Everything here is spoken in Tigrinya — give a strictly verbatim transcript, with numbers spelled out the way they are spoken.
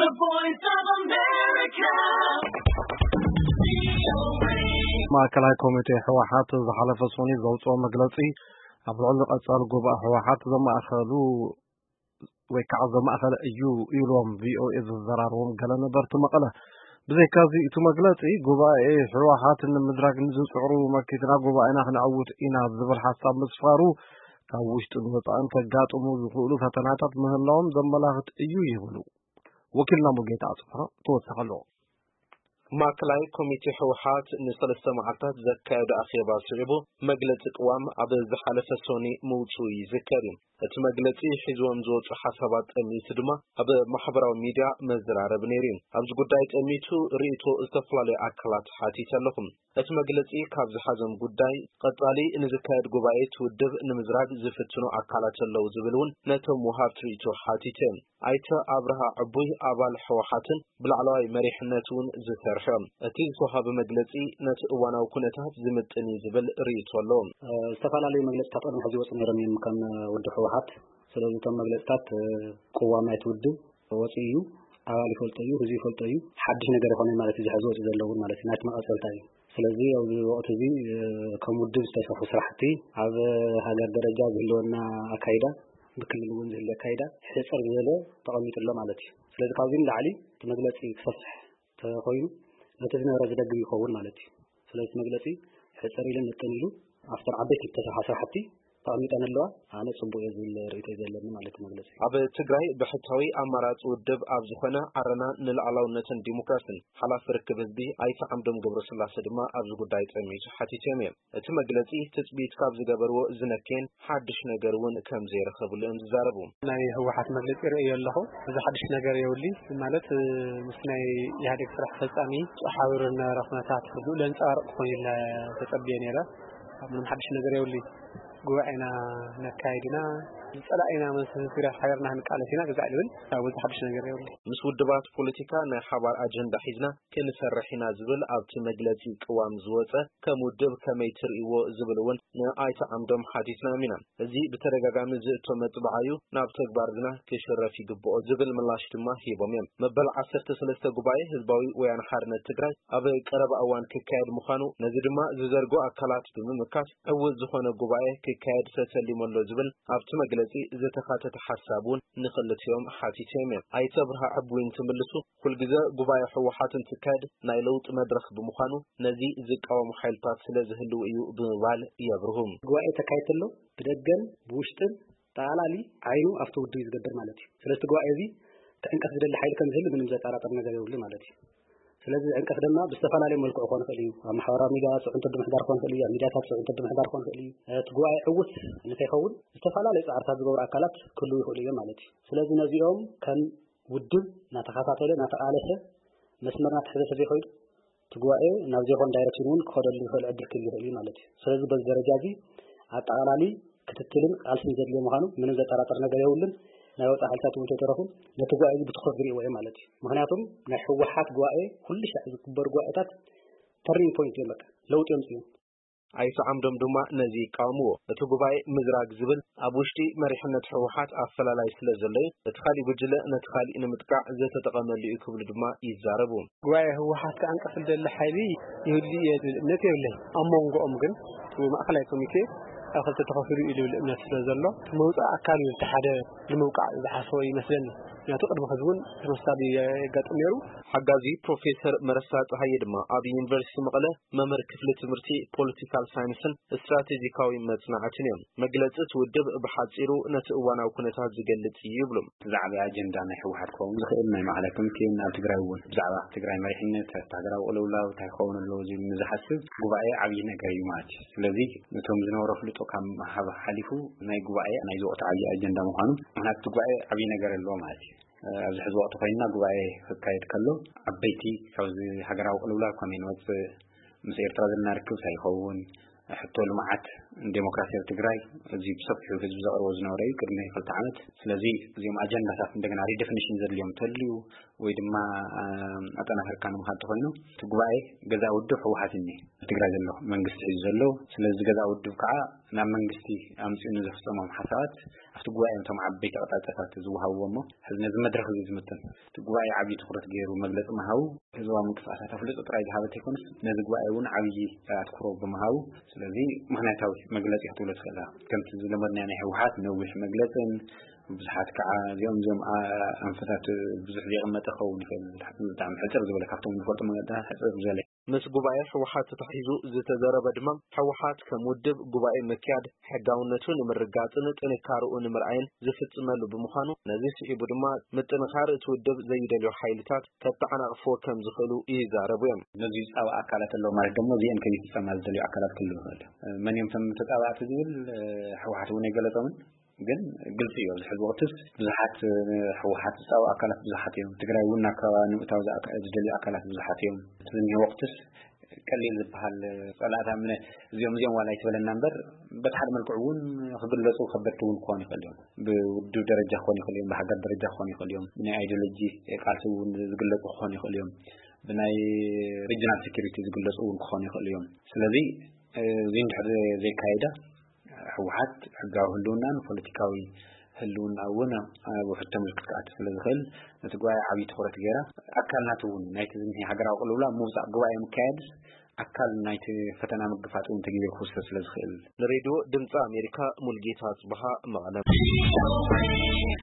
The Voice of America. ማዕከላዊ ኮሚቴ ህወሓት ዝሓለፈ ሰኒ ዘውፅኦ መግለጺ ኣብ ልዕሊ ቀጻሊ ጉባኤ ህወሓት ዘማእኸሉ ወይ ከዓ ዘማእኸለ እዩ ኢሎም ቪኦኤ ዝዘራረቦም ገለ ነበርቲ መቐለ ብዘይካዚ እቲ መግለጺ ጉባኤ ህወሓት ንምድራግ ንዝፅዕሩ መኪትና ጉባኤና ክንዓውት ኢና ዝብል ሓሳብ ምስፋሩ ካብ ውሽጢ ወፃእን ከጋጥሙ ዝኽእሉ ፈተናታት ምህላዎም ዘመላኽት እዩ ይብሉ ወኪልና ሙጌታ አጽፋ ተወሰኸሎ ማዕከላዊ ኮሚቴ ህወሓት ንሰለስተ መዓልታት ዘካየደ ኣኼባ ስዒቡ መግለጺ ቅዋም ኣብ ዝሓለፈ ሰኒ ምውፅኡ ይዝከር እዩ እቲ መግለጺ ሒዞም ዝወፁ ሓሳባት ጠሚቱ ድማ ኣብ ማሕበራዊ ሚድያ መዘራረብ ነይሩ እዩ ኣብዚ ጉዳይ ጠሚቱ ርእይቶ ዝተፈላለዩ ኣካላት ሓቲት ኣለኹም እቲ መግለጺ ካብ ዝሓዞም ጉዳይ ቀጻሊ ንዝካየድ ጉባኤ ትውድብ ንምዝራግ ዝፍትኑ ኣካላት ኣለዉ ዝብል እውን ነቶም ወሃብቲ ርእይቶ ሓቲት እዮም ኣይተ ኣብርሃ ዕቡይ ኣባል ህወሓትን ብላዕለዋይ መሪሕነት እውን ዝሰርሖም እቲ ዝወሃበ መግለጺ ነቲ እዋናዊ ኩነታት ዝምጥን ዝብል ርእይቶ ኣለዎ ዝተፈላለዩ መግለጽታት ቀደም ሕዚ ወጽኡ ነይሮም እዮም ከም ውድብ ህወሓት ስለዚ እቶም መግለጽታት ቅዋም ናይቲ ውድብ ወጽኡ እዩ ኣባል ይፈልጦ እዩ ህዝቢ ይፈልጦ እዩ ሓድሽ ነገር ይኾነ ማለት እዩ ዝሕዚ ወጽኡ ዘለውን ማለት እዩ ናይቲ መቐፀልታ እዩ ስለዚ ኣብ ወቅት እዚ ከም ውድብ ዝተሰርሑ ስራሕቲ ኣብ ሃገር ደረጃ ዝህልወና ኣካይዳ ብክልል እውን ዝህልወ ኣካይዳ ሕፅር ዝበለ ተቐሚጡ ኣሎ ማለት እዩ ስለዚ ካብዚ ንላዕሊ እቲ መግለጺ ክሰፍሕ ተኾይኑ ነቲ ዝነበረ ዝደግም ይኸውን ማለት እዩ ስለዚ መግለጺ ሕፅር ኢለን ምጥን ኢሉ ኣፍተር ዓበይቲ ዝተሰርሐ ስራሕቲ ተቐሚጠን ኣለዋ ኣነ ጽቡቕ እዩ ዝብል ርእይቶ ዘለና ማለት መግለጺ ኣብ ትግራይ ብሕታዊ ኣማራጺ ውድብ ኣብ ዝኾነ ዓረና ንልዕላውነትን ዲሞክራሲን ሓላፊ ርክብ ህዝቢ ኣይተ ዓምዶም ገብረስላሴ ድማ ኣብዚ ጉዳይ ጠሚቱ ሓቲቶም እዮም እቲ መግለጺ ትጽቢት ካብ ዝገበርዎ ዝነክን ሓድሽ ነገር እውን ከም ዘይረኸብሉ እዮም ዝዛረቡ ናይ ህወሓት መግለጺ ርእዮ ኣለኹ እዚ ሓድሽ ነገር የውሊ ማለት ምስ ናይ ኢህአዴግ ስራሕ ፈጻሚ ሓቢሩና ረኽነታት ሁሉ ለንጻርቕ ኮይነ ተጸብየ ነይረ ምንም ሓድሽ ነገር የውሊ ጉባኤና ነካይድና ጸላኢና መስፍራ ሓገርና ንቃለሲና ገዛዕ ልብል ኣብ ሓድሽ ነገር የውሊ ምስ ውድባት ፖለቲካ ናይ ሓባር አጀንዳ ሒዝና ክንሰርሕና ዝብል ኣብቲ መግለጺ ቅዋም ዝወፀ ከም ውድብ ከመይ ትርእይዎ ዝብል እውን ንኣይተ ዓምዶም ሓቲትና ኢና እዚ ብተደጋጋሚ ዝእቶ መጥባዓዩ ናብ ተግባር ግና ክሽረፍ ይግብኦ ዝብል ምላሽ ድማ ሂቦም እዮም መበል ዓሰርተ ሰለስተ ጉባኤ ህዝባዊ ወያነ ሓርነት ትግራይ ኣብ ቀረባ እዋን ክካየድ ምዃኑ ነዚ ድማ ዝዘርጎ ኣካላት ብምምካት ዕውት ዝኾነ ጉባኤ ክካየድ ተሰሊሞሎ ዝብል ኣብቲ መግለጺ ዘተኻተተ ሓሳቡን ንኽልቲዮም ሓቲቶም እዮም ኣይተ ኣብርሃ ዕቡይን ትምልሱ ኩልግዜ ጉባኤ ህወሓትን ትካየድ ናይ ለውጥ መድረኽ ብምዃኑ ነዚ ዝቃወሙ ሓይልታት ስለ ዝህልው እዩ ብምባል የብርሁም ጉባኤ ተካይድ ኣሎ ብደገን ብውሽጥን ጠቕላሊ ዓይኑ ኣብቲ ውድብ ዝገብር ማለት እዩ ስለዚህ ጉባኤ እዚ ተንቀፍ ዝደሊ ሓይል ከም ዝህል ምንም ዘጠራጠር ነገር የብሉ ማለት እዩ ስለዚህ እንቀፍ ደማ ብዝተፈላለየ መልክዑ ኮን ይኽእል እዩ ኣብ ማሕበራዊ ሚድያ ጽዑንተ ድምሕዳር ኮን ይኽእል እዩ ኣብ ሚድያታት ጽዑንተ ድምሕዳር ኮን ይኽእል እዩ እቲ ጉባኤ ዕውት እንተይኸውን ዝተፈላለዩ ጻዕርታት ዝገብሩ ኣካላት ክሉ ይኽእሉ እዮም ማለት እዩ ስለዚህ ነዚኦም ከም ውድብ ናተኸታተለ ናተቃለሰ መስመርና ትሕዘተ ዘይኮይኑ እቲ ጉባኤ ናብ ዘይኮን ዳይሬክሽን እውን ክኸደሉ ይኽእል ዕድል ክህሉ ይኽእል እዩ ማለት እዩ ስለዚህ በዚ ደረጃ እዚ ኣጠቓላሊ ክትትልን ቃልስን ዘድልዮ ምዃኑ ምንም ዘጠራጠር ነገር የብሉን ናይ ወጣ ሓልታት እውን ተተረፉን ነቲ ጉባኤ ብትኹረት ዝሪእዎ እዮም ማለት እዩ ምክንያቱም ናይ ህወሓት ጉባኤ ኩሉ ሻዕ ዝክበር ጉባኤታት ተርኒንግ ፖይንት እዮም በቃ ለውጥ የምፅኡ ኣይተ ዓምዶም ድማ ነዚ ይቃወምዎ እቲ ጉባኤ ምዝራግ ዝብል ኣብ ውሽጢ መሪሕነት ህወሓት ኣፈላላይ ስለ ዘለዎ እቲ ካሊእ ጉጅለ ነቲ ካሊእ ንምጥቃዕ ዘተጠቐመሉ እዩ ክብሉ ድማ ይዛረቡ ጉባኤ ህወሓት ከኣንቀፍ ዝደሊ ሓይሊ ይህሊ እየ ዝብል እምነት የብለይ ኣብ መንጎኦም ግን ማእከላዊ ኮሚቴ ኣብ ክልተ ተኸፊሉ እዩ ዝብል እምነት ስለ ዘሎ መውፃእ ኣካል እዩ እቲ ሓደ ንምውቃዕ ዝሓሰቦ ይመስለኒ ምክንያቱ ቅድሚ ሕዚ እውን ተመሳሳሊ የጋጥም ነይሩ ሓጋዚ ፕሮፌሰር መረሳ ፀሃየ ድማ ኣብ ዩኒቨርሲቲ መቐለ መምህር ክፍሊ ትምህርቲ ፖለቲካል ሳይንስን ስትራቴጂካዊ መጽናዕትን እዮም መግለጺ ትውድብ ብሓጺሩ ነቲ እዋናዊ ኩነታት ዝገልጽ እዩ ይብሎም ብዛዕባ ኣጀንዳ ናይ ህወሓት ክኸውን ዝኽእል ናይ ማዕከላዊ ኮሚቴ ኣብ ትግራይ እውን ብዛዕባ ትግራይ መሪሕነት ሃገራዊ ቅልውላው እንታይ ክኸውን ኣለዎ ዝብል ንዝሓስብ ጉባኤ ዓብዪ ነገር እዩ ማለት እዩ ስለዚ ነቶም ዝነበሩ ፍልጦ ካብ ሓሊፉ ናይ ጉባኤ ናይ ዝወቅቲ ዓብዪ ኣጀንዳ ምዃኑ ምክንያቱ ጉባኤ ዓብዪ ነገር ኣለዎ ማለት እዩ ኣብዚ ሕዚ ወቅቲ ኮይና ጉባኤ ክካየድ ከሎ ዓበይቲ ካብዚ ሃገራዊ ቅልውላው ከመይ ንወፅእ ምስ ኤርትራ ዘለና ርክብ ሳይኸውን ሕቶ ልምዓት ዲሞክራሲ ትግራይ እዚ ብሰፊሑ ህዝቢ ዘቕርቦ ዝነበረ እዩ ቅድሚ ክልተ ዓመት ስለዚ እዚኦም ኣጀንዳታት እንደገና ሪዴፊኒሽን ዘድልዮም ተልዩ ወይ ድማ አጠናክርካ ነው ማለት ሆይኑ ትጉባኤ ገዛ ውድብ ህወሓትኒ ትግራይ ዘሎ መንግስቲ ዘሎ ስለዚ ገዛ ውድብ ከዓ ናብ መንግስቲ አምጪኑ ዘፍጸመም ሓሳባት after ጉባኤ እንቶም ዓበይቲ አቅጣጫታት ዝውሃውሞ ህዝብ መድረክ ዝምተን ትጉባኤ ዓቢ ትኩረት ገይሩ መግለጽ ማሃው ህዝባዊ ምንቅስቃሳት አፍልጦ ጥራይ ዝሃበት ይኮንስ ነዚ ጉባኤውን ዓቢ አትኩሮ በመሃው ስለዚ ምክንያታዊ መግለጽ ይህትውለት ከላ ከምቲ ዝለመድና ናይ ህወሓት ነዊሕ መግለጽን ብዙሓት ከዓ ዚኦም ዚኦም አንፈታት ብዙሕ ዝቕመጠ ኸውን ይኽእል በጣም ሕጽር ዝበለ ካብቶም ዝፈልጡ መገዳት ሕጽር ዝበለ ምስ ጉባኤ ህወሓት ተታሒዙ ዝተዘረበ ድማ ህወሓት ከም ውድብ ጉባኤ መክያድ ሕጋውነቱን ምርጋጽን ጥንካሬኡን ምርአይን ዝፍጽመሉ ብምዃኑ ነዚ ስዒቡ ድማ ምጥንኻር እቲ ውድብ ዘይደልዩ ሓይልታት ከተዓናቅፎ ከም ዝኽእሉ ይዛረቡ እዮም ነዚ ጻባ አካላት ኣሎ ማለት ደግሞ ዚአን ከይፍጸማ ዝደልዩ አካላት ክልሉ ይኽእል መን እዮም ተም ተጻባዕቲ ዝብል ህወሓት እውን የገለጸውን ግን ግልጽ እዩ ዝሕል ወቅትስ ብዙሓት ህወሓት ጻባ አካላት ብዙሓት እዮም ትግራይ እውን አካባቢ ንእታው ዝደልዩ አካላት ብዙሓት እዮም እዚ ወቅትስ ቀሊል ዝበሃል ጸላታ ምን እዚኦም እዚኦም ዋላ ይተበለና ነበር በተሐድ መልኩውን ክግለጹ ከበድቱን ኮን ይፈልዮም በውድብ ደረጃ ኮን ይፈልዮም በሀገር ደረጃ ኮን ይፈልዮም ናይ አይዲዮሎጂ ቃልሱን ዝግለጹ ኮን ይፈልዮም በናይ ሪጅናል ሴኩሪቲ ዝግለጹ ኮን ይፈልዮም ስለዚ ዚንድሕር ዘይካይዳ ህወሓት ሕጋዊ ህልውናን ፖለቲካዊ ህልውናውን ወፍተም ዝክትካት ስለዝኽእል ነትጓይ ዓቢ ትኩረት ገይራ አካልናቱ ናይቲ ዝንሂ ሃገራዊ ቅልውላ ሙዛእ ጉባኤ መካየድ አካል ናይቲ ፈተና ምግፋቱን ተገይሩ ክውሰድ ስለዝኽእል ለሬዲዮ ድምጽ አሜሪካ ሙልጌታ ጽባሃ መቀለ